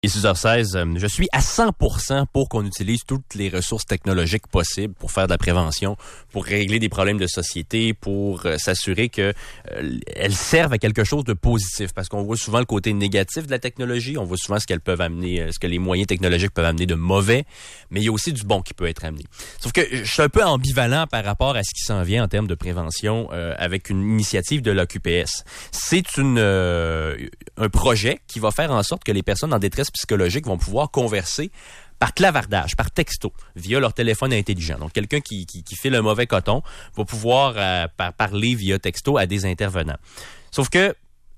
Et 6h16, je suis à 100% pour qu'on utilise toutes les ressources technologiques possibles pour faire de la prévention, pour régler des problèmes de société, pour s'assurer que elles servent à quelque chose de positif. Parce qu'on voit souvent le côté négatif de la technologie, on voit souvent ce qu'elles peuvent amener, ce que les moyens technologiques peuvent amener de mauvais, mais il y a aussi du bon qui peut être amené. Sauf que je suis un peu ambivalent par rapport à ce qui s'en vient en termes de prévention avec une initiative de l'AQPS. C'est un projet qui va faire en sorte que les personnes en détresse psychologique vont pouvoir converser par clavardage, par texto, via leur téléphone intelligent. Donc, quelqu'un qui file un mauvais coton va pouvoir parler via texto à des intervenants. Sauf que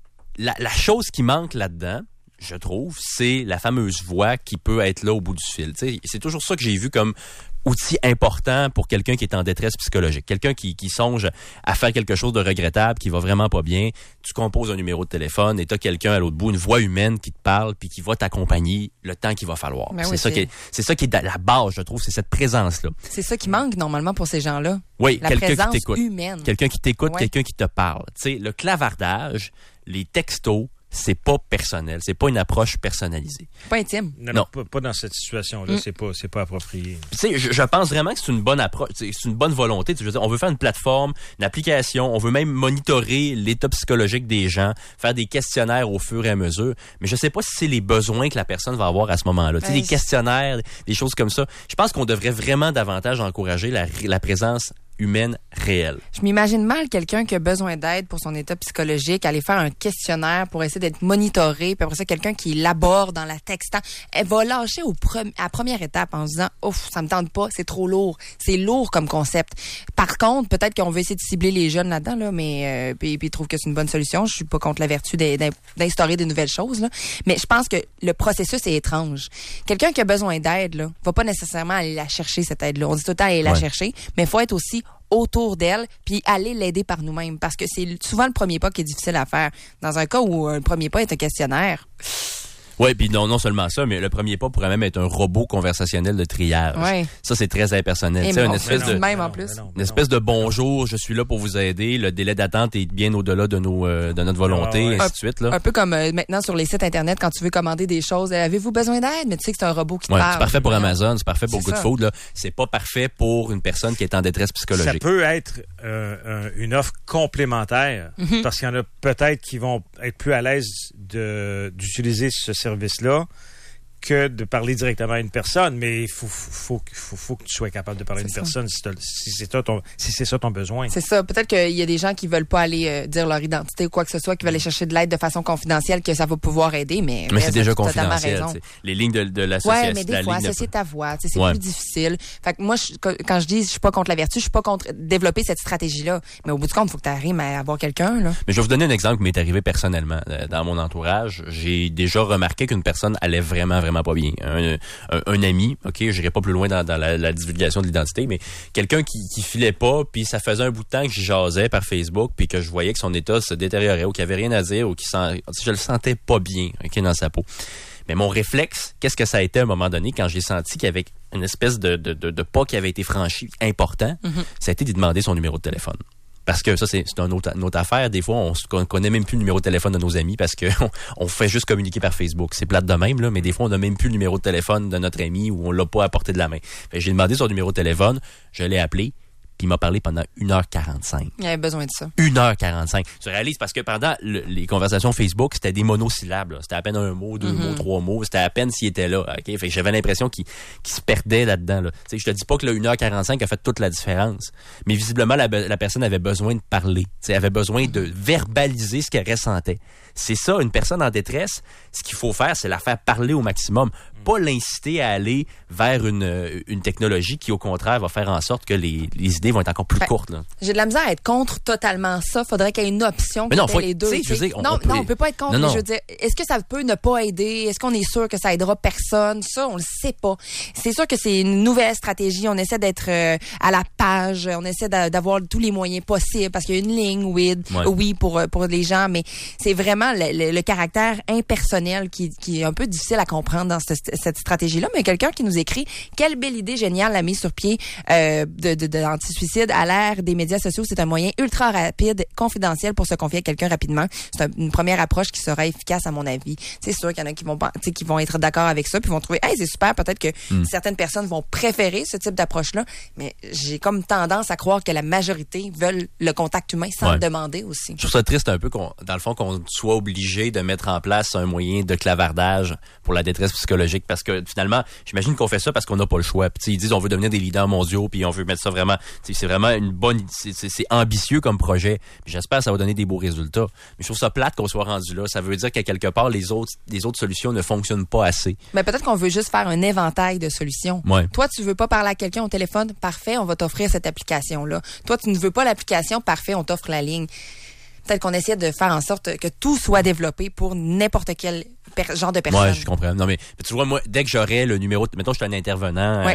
la chose qui manque là-dedans, je trouve, c'est la fameuse voix qui peut être là au bout du fil. T'sais, c'est toujours ça que j'ai vu comme outil important pour quelqu'un qui est en détresse psychologique. Quelqu'un qui songe à faire quelque chose de regrettable, qui va vraiment pas bien. Tu composes un numéro de téléphone et t'as quelqu'un à l'autre bout, une voix humaine qui te parle puis qui va t'accompagner le temps qu'il va falloir. Ben c'est ça qui est la base, je trouve, c'est cette présence-là. C'est ça qui manque normalement pour ces gens-là. Oui, la quelqu'un présence qui t'écoute. Humaine. Quelqu'un qui t'écoute, Ouais. quelqu'un qui te parle. Tu sais, le clavardage, les textos, c'est pas personnel, c'est pas une approche personnalisée. Pas intime. Non. Pas dans cette situation-là, c'est pas approprié. Tu sais, je pense vraiment que c'est une bonne approche, c'est une bonne volonté. Je veux dire, on veut faire une plateforme, une application, on veut même monitorer l'état psychologique des gens, faire des questionnaires au fur et à mesure. Mais je sais pas si c'est les besoins que la personne va avoir à ce moment-là. Tu sais, des questionnaires, des choses comme ça. Je pense qu'on devrait vraiment davantage encourager la présence humaine réelle. Je m'imagine mal quelqu'un qui a besoin d'aide pour son état psychologique, aller faire un questionnaire pour essayer d'être monitoré, puis après ça, quelqu'un qui l'aborde dans la textant, elle va lâcher à première étape en se disant « Ouf, ça me tente pas, c'est trop lourd. » C'est lourd comme concept. Par contre, peut-être qu'on veut essayer de cibler les jeunes là-dedans, là, mais puis ils trouvent que c'est une bonne solution. Je suis pas contre la vertu d'instaurer des nouvelles choses, là. Mais je pense que le processus est étrange. Quelqu'un qui a besoin d'aide, là, va pas nécessairement aller la chercher, cette aide-là. On dit tout le temps aller la chercher, mais il faut être aussi autour d'elle, puis aller l'aider par nous-mêmes. Parce que c'est souvent le premier pas qui est difficile à faire. Dans un cas où le premier pas est un questionnaire. Oui, puis non seulement ça, mais le premier pas pourrait même être un robot conversationnel de triage. Ouais. Ça, c'est très impersonnel. Et Une espèce de même en plus. Une espèce de bonjour, je suis là pour vous aider. Le délai d'attente est bien au-delà de notre volonté, ainsi de suite. Là. Un peu comme maintenant sur les sites Internet, quand tu veux commander des choses, avez-vous besoin d'aide? Mais tu sais que c'est un robot qui te parle. C'est parfait pour Amazon, c'est parfait pour C'est Good ça. Food. Là. C'est pas parfait pour une personne qui est en détresse psychologique. Ça peut être une offre complémentaire, parce qu'il y en a peut-être qui vont être plus à l'aise d'utiliser ce service-là que de parler directement à une personne, mais il faut que tu sois capable de parler à une personne si c'est ça ton besoin. C'est ça. Peut-être qu'il y a des gens qui veulent pas aller dire leur identité ou quoi que ce soit, qui veulent aller chercher de l'aide de façon confidentielle, que ça va pouvoir aider, mais c'est déjà totalement confidentiel. raison. Les lignes de l'association. Ouais, mais des fois, associer ta voix, c'est Ouais. plus difficile. Fait que moi, quand je dis je suis pas contre la vertu, je suis pas contre développer cette stratégie-là. Mais au bout du compte, il faut que tu arrives à avoir quelqu'un, là. Mais je vais vous donner un exemple qui m'est arrivé personnellement. Dans mon entourage, j'ai déjà remarqué qu'une personne allait vraiment pas bien. Un ami, OK, je n'irai pas plus loin dans la divulgation de l'identité, mais quelqu'un qui filait pas, puis ça faisait un bout de temps que j'y jasais par Facebook, puis que je voyais que son état se détériorait ou qu'il avait rien à dire ou je le sentais pas bien, OK, dans sa peau. Mais mon réflexe, qu'est-ce que ça a été à un moment donné quand j'ai senti qu'il y avait une espèce de pas qui avait été franchi important, ça a été de lui demander son numéro de téléphone. Parce que ça, c'est une autre affaire. Des fois, on connaît même plus le numéro de téléphone de nos amis parce que on fait juste communiquer par Facebook. C'est plate de même, là, mais des fois, on n'a même plus le numéro de téléphone de notre ami ou on l'a pas à portée de la main. Fait que j'ai demandé son numéro de téléphone, je l'ai appelé, puis il m'a parlé pendant 1h45. Il avait besoin de ça. 1h45. Tu réalises parce que pendant les conversations Facebook, c'était des monosyllabes. Là. C'était à peine un mot, deux mots, trois mots. C'était à peine s'il était là. Okay? Fait que j'avais l'impression qu'il se perdait là-dedans. Là. Je te dis pas que le 1h45 a fait toute la différence. Mais visiblement, la personne avait besoin de parler. Elle avait besoin de verbaliser ce qu'elle ressentait. C'est ça, une personne en détresse, ce qu'il faut faire, c'est la faire parler au maximum. Pas l'inciter à aller vers une technologie qui, au contraire, va faire en sorte que les idées vont être encore plus courtes. Là. J'ai de la misère à être contre totalement ça. Faudrait qu'il y ait une option qui ait les deux. Je veux dire, on peut pas être contre. Non. Mais je veux dire, est-ce que ça peut ne pas aider? Est-ce qu'on est sûr que ça aidera personne? Ça, on le sait pas. C'est sûr que c'est une nouvelle stratégie. On essaie d'être à la page. On essaie d'avoir tous les moyens possibles parce qu'il y a une ligne oui pour les gens, mais c'est vraiment le caractère impersonnel qui est un peu difficile à comprendre cette stratégie-là, mais quelqu'un qui nous écrit « Quelle belle idée géniale la mise sur pied de l'anti-suicide à l'ère des médias sociaux. C'est un moyen ultra rapide, confidentiel pour se confier à quelqu'un rapidement. C'est une première approche qui sera efficace à mon avis. » C'est sûr qu'il y en a qui vont être d'accord avec ça puis vont trouver « Hey, c'est super, peut-être que certaines personnes vont préférer ce type d'approche-là. » Mais j'ai comme tendance à croire que la majorité veulent le contact humain sans le demander aussi. Je trouve ça triste un peu dans le fond, qu'on soit obligé de mettre en place un moyen de clavardage pour la détresse psychologique, parce que finalement, j'imagine qu'on fait ça parce qu'on n'a pas le choix. Puis ils disent on veut devenir des leaders mondiaux, puis on veut mettre ça vraiment. C'est vraiment une bonne, c'est ambitieux comme projet. Puis j'espère que ça va donner des beaux résultats. Mais je trouve ça plate qu'on soit rendu là. Ça veut dire qu'à quelque part les autres solutions ne fonctionnent pas assez. Mais peut-être qu'on veut juste faire un éventail de solutions. Ouais. Toi, tu veux pas parler à quelqu'un au téléphone, parfait, on va t'offrir cette application-là. Toi, tu ne veux pas l'application, parfait, on t'offre la ligne. Peut-être qu'on essaie de faire en sorte que tout soit développé pour n'importe quel genre de personne. Ouais, je comprends. Non, mais tu vois, moi, dès que j'aurais le numéro, mettons, je suis un intervenant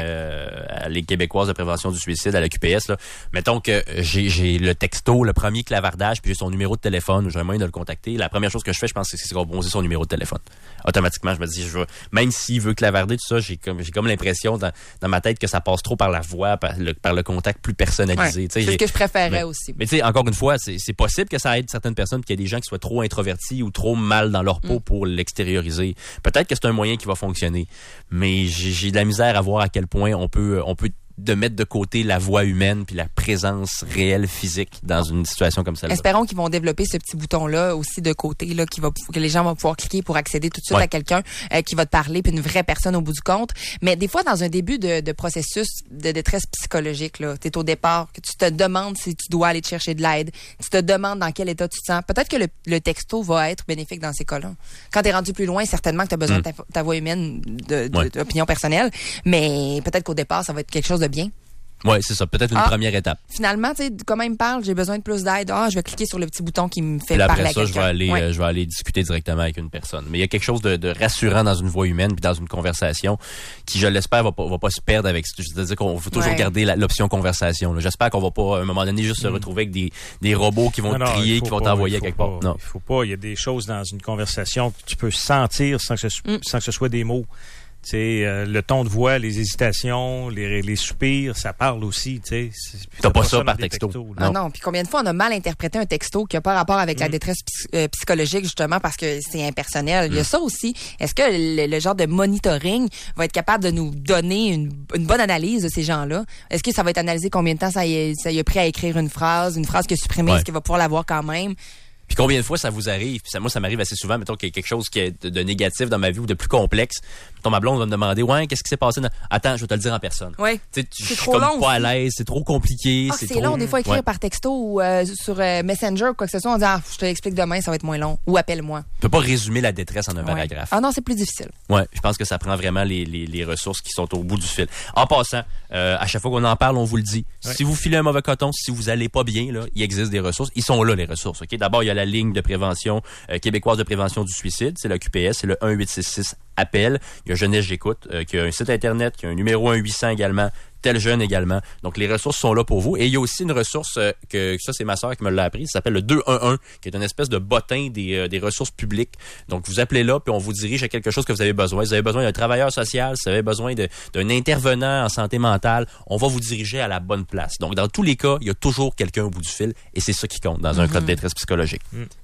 à Ligue québécoise de prévention du suicide, à la QPS, là. Mettons que j'ai le texto, le premier clavardage, puis j'ai son numéro de téléphone, j'ai un moyen de le contacter. La première chose que je fais, je pense, c'est composer son numéro de téléphone. Automatiquement, je me dis, même s'il veut clavarder tout ça, j'ai comme l'impression dans ma tête que ça passe trop par la voix, par le contact plus personnalisé. C'est ce que je préférais aussi. Mais tu sais, encore une fois, c'est possible que ça aide certaines personnes, qu'il y a des gens qui soient trop introvertis ou trop mal dans leur peau pour l'extérioriser. Peut-être que c'est un moyen qui va fonctionner, mais j'ai de la misère à voir à quel point on peut de mettre de côté la voix humaine puis la présence réelle physique dans une situation comme celle-là. Espérons qu'ils vont développer ce petit bouton-là aussi de côté, là, que les gens vont pouvoir cliquer pour accéder tout de suite à quelqu'un qui va te parler, puis une vraie personne au bout du compte. Mais des fois, dans un début de processus de détresse psychologique, là, t'es au départ, que tu te demandes si tu dois aller te chercher de l'aide, tu te demandes dans quel état tu te sens. Peut-être que le texto va être bénéfique dans ces cas-là. Quand t'es rendu plus loin, certainement que t'as besoin de ta voix humaine, d'opinion personnelle, mais peut-être qu'au départ, ça va être quelque chose de bien. Oui, c'est ça. Peut-être une première étape. Finalement, tu sais, comment il me parle, j'ai besoin de plus d'aide. Je vais cliquer sur le petit bouton qui me fait parler à quelqu'un. Après ça, je vais aller discuter directement avec une personne. Mais il y a quelque chose de rassurant dans une voix humaine puis dans une conversation qui, je l'espère, va pas se perdre avec. C'est-à-dire qu'on va toujours garder l'option conversation. Là. J'espère qu'on va pas, à un moment donné, juste se retrouver avec des robots qui vont te crier, qui vont t'envoyer quelque part. Non. Il faut pas. Il y a des choses dans une conversation que tu peux sentir sans que ce soit des mots. Tu sais, le ton de voix, les hésitations, les soupirs, ça parle aussi, tu sais. T'as pas ça par texto. Non, puis combien de fois on a mal interprété un texto qui a pas rapport avec la détresse psychologique, justement, parce que c'est impersonnel. Il y a ça aussi. Est-ce que le genre de monitoring va être capable de nous donner une bonne analyse de ces gens-là? Est-ce que ça va être analysé combien de temps ça y a pris à écrire une phrase qui a supprimé, est-ce qu'il va pouvoir l'avoir quand même? Puis combien de fois ça vous arrive? Puis moi, ça m'arrive assez souvent, mettons qu'il y a quelque chose qui est de négatif dans ma vie ou de plus complexe. Mettons, ma blonde va me demander, qu'est-ce qui s'est passé? Attends, je vais te le dire en personne. Oui. Tu sais, je suis comme pas à l'aise, c'est trop compliqué. C'est trop long, des fois, écrire par texto ou sur Messenger ou quoi que ce soit. On dit, je te l'explique demain, ça va être moins long. Ou appelle-moi. Tu peux pas résumer la détresse en un paragraphe. Ah non, c'est plus difficile. Ouais, je pense que ça prend vraiment les ressources qui sont au bout du fil. En passant, à chaque fois qu'on en parle, on vous le dit. Ouais. Si vous filez un mauvais coton, si vous allez pas bien, là, il existe des ressources. Ils sont là, les ressources. Ok. D'abord, il y a la ligne de prévention québécoise de prévention du suicide, c'est la QPS, c'est le 1866 appel. Il y a Jeunesse J'écoute, qui a un site internet, qui a un numéro 1-800 également, Tel Jeune également. Donc, les ressources sont là pour vous. Et il y a aussi une ressource que ça, c'est ma sœur qui me l'a appris. Ça s'appelle le 211, qui est une espèce de bottin des ressources publiques. Donc, vous appelez là, puis on vous dirige à quelque chose que vous avez besoin. Si vous avez besoin d'un travailleur social, si vous avez besoin d'un intervenant en santé mentale, on va vous diriger à la bonne place. Donc, dans tous les cas, il y a toujours quelqu'un au bout du fil, et c'est ça qui compte dans un cas de détresse psychologique.